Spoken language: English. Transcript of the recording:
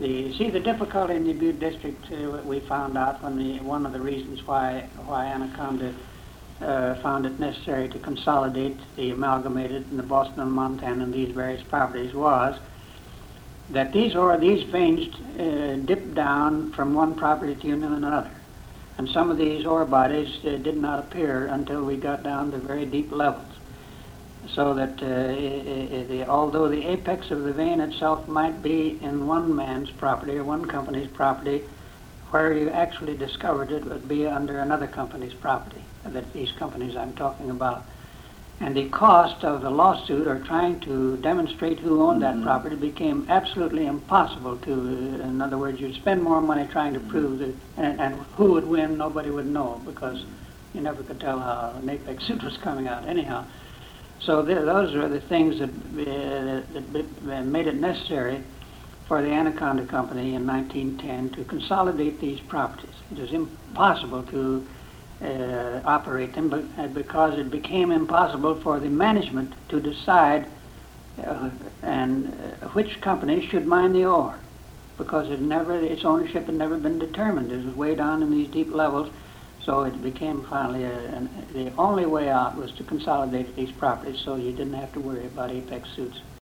The difficulty in the Butte District, we found out when one of the reasons why Anaconda found it necessary to consolidate the Amalgamated and the Boston and Montana and these various properties was that these veins dipped down from one property to another. And some of these ore bodies did not appear until we got down to very deep levels. So that although the apex of the vein itself might be in one man's property or one company's property, where you actually discovered it would be under another company's property, that these companies I'm talking about. And the cost of the lawsuit or trying to demonstrate who owned that property became absolutely impossible to, in other words, you'd spend more money trying to prove that, and who would win, nobody would know, because you never could tell how an apex suit was coming out anyhow. So those are the things that made it necessary for the Anaconda Company in 1910 to consolidate these properties. It was impossible to operate them because it became impossible for the management to decide which company should mine the ore, because its ownership had never been determined. It was way down in these deep levels. So it became finally, the only way out was to consolidate these properties so you didn't have to worry about apex suits.